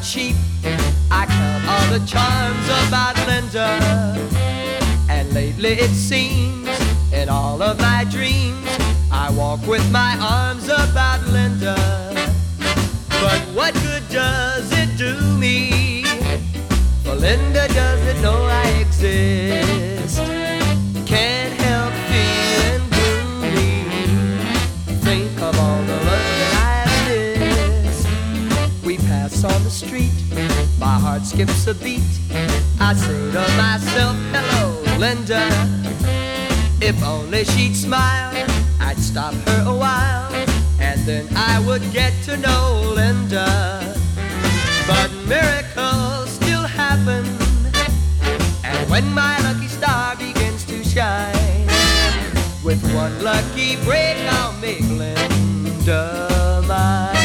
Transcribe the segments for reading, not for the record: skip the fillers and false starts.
cheap. I count all the charms about Linda, and lately it seems in all of my dreams I walk with my arms about Linda. But what good does it do me? For Linda doesn't know I exist. Can't help feeling gloomy. Think of all the love that I've missed. We pass on the street, my heart skips a beat. I say to myself, hello, Linda. If only she'd smile, I'd stop her a while, and then I would get to know Linda. But miracles still happen, and when my lucky star begins to shine, with one lucky break I'll make Linda mine.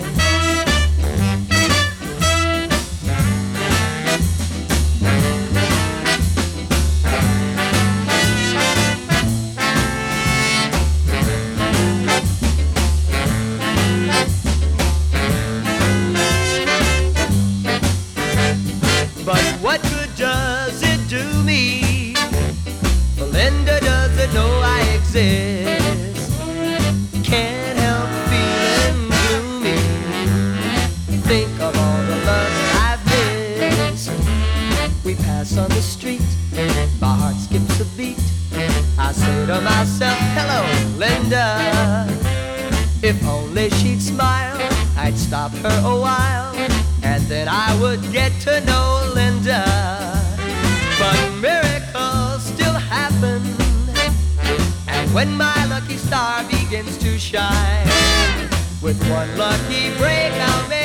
But what good does it do me? For Linda doesn't know I exist. Can't help feeling gloomy. Think of all the love that I've missed. We pass on the street, my heart skips a beat. I say to myself, hello, Linda. If only she'd smile, I'd stop her a while, and then I would get to know Linda. But miracles still happen, and when my lucky star begins to shine, with one lucky break I'll make